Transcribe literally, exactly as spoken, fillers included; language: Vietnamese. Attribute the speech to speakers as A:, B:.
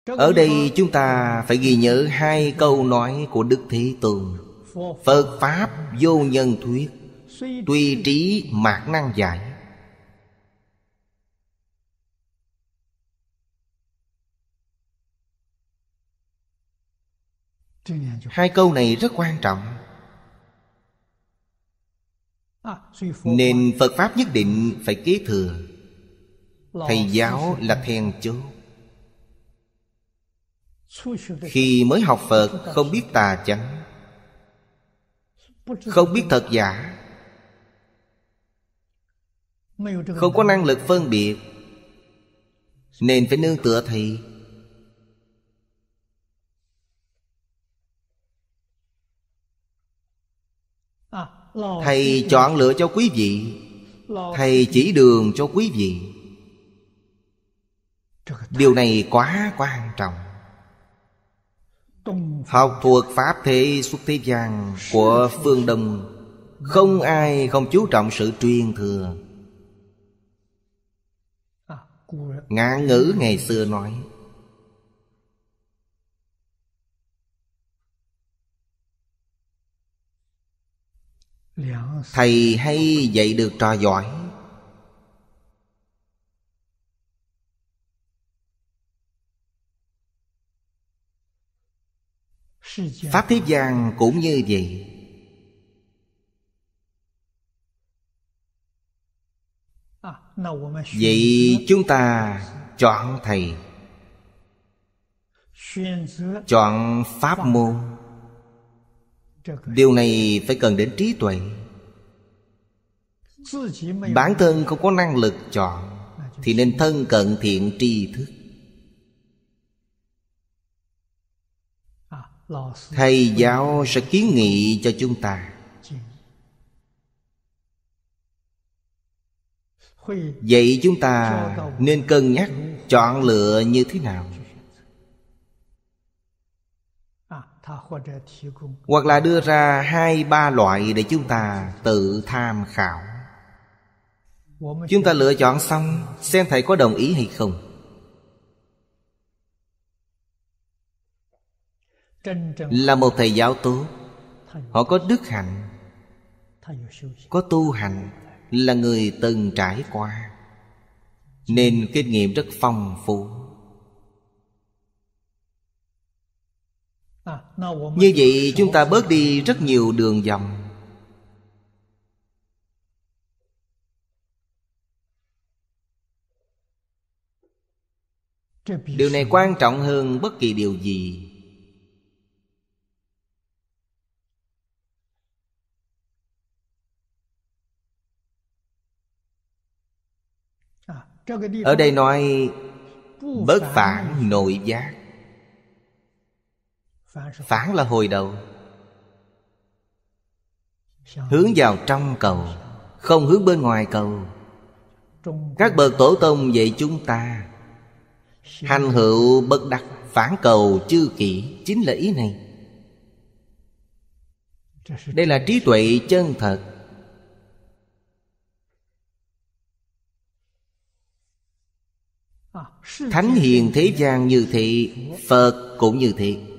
A: Ở đây chúng ta phải ghi nhớ hai câu nói của Đức Thế Tôn: Phật Pháp vô nhân thuyết, tuy trí mạt năng giải. Hai câu này rất quan trọng. Nên Phật Pháp nhất định phải kế thừa. Thầy giáo là then chốt. Khi mới học Phật không biết tà chánh, không biết thật giả, không có năng lực phân biệt, nên phải nương tựa thầy. Thầy chọn lựa cho quý vị, thầy chỉ đường cho quý vị. Điều này quá quan trọng. Học thuộc Pháp thế xuất thế gian của phương Đông, không ai không chú trọng sự truyền thừa. Ngạn ngữ ngày xưa nói: thầy hay dạy được trò giỏi. Pháp thế gian cũng như vậy. Vậy chúng ta chọn thầy, chọn pháp môn, điều này phải cần đến trí tuệ. Bản thân không có năng lực chọn thì nên thân cận thiện tri thức. Thầy giáo sẽ kiến nghị cho chúng ta. Vậy chúng ta nên cân nhắc chọn lựa như thế nào. Hoặc là đưa ra hai ba loại để chúng ta tự tham khảo. Chúng ta lựa chọn xong, xem thầy có đồng ý hay không. Là một thầy giáo tốt, họ có đức hạnh, có tu hành, là người từng trải qua, nên kinh nghiệm rất phong phú. Như vậy chúng ta bớt đi rất nhiều đường vòng. Điều này quan trọng hơn bất kỳ điều gì. Ở đây nói bất phản nội giác. Phản là hồi đầu, hướng vào trong cầu, không hướng bên ngoài cầu. Các bậc tổ tông dạy chúng ta hành hữu bất đắc, phản cầu chư kỷ, chính là ý này. Đây là trí tuệ chân thật. Thánh hiền thế gian như thế, Phật cũng như thế.